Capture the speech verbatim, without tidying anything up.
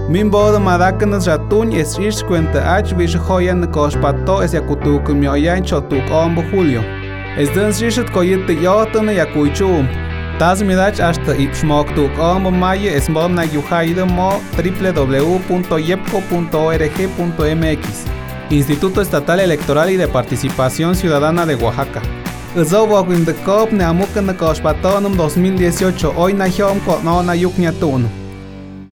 Min bodo madacanas ratuñ es ish cuenta ach vish joyan na cospato es yakutuk mioyan chotuk ombo julio. Es dens rishet koyete yotana yakuichum. Tas midach hasta ipshmoktuk ombo maye es mom na yuhaida mo w w w punto yepco punto org punto m x. Instituto Estatal Electoral y de Participación Ciudadana de Oaxaca. Uzobo in the cop ne amukan na cospatonum dos mil dieciocho hoy na hiom ko no na yuknyatun.